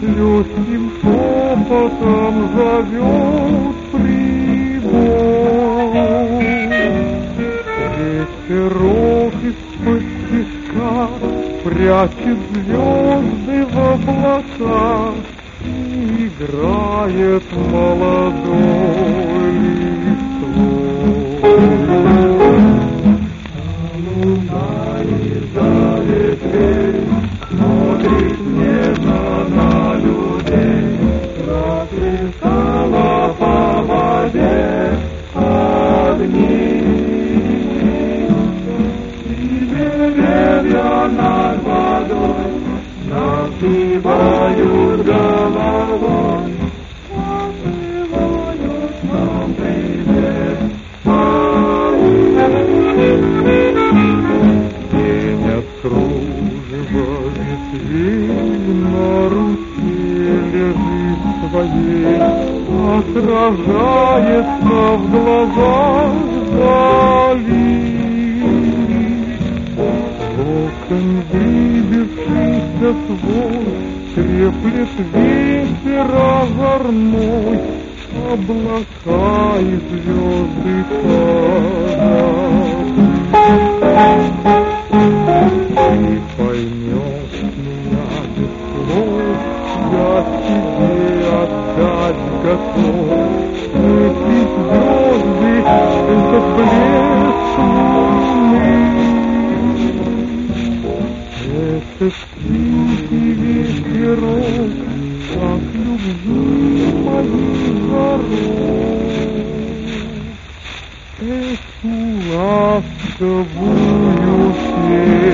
легким шепотом зовет прибой. Ветерок из-под песка прячет звезды в облаках, играет молодой листвой. Луна из-за ветвей смотрит нежно на людей, заплясала по воде огни. И деревья над водой напевают головой, напевают нам привет. Тень от кружева ветвей на руке лежит своей, отражается в глазах вдали. Окон выбившийся свой треплет ветер озорной, облака и звезды падают. Ты поймешь меня без слов, я тебе отдать готов. Эти звезды — это блеск луны, это тихий ветерок, как любви моих дорог. Эту ласковую песню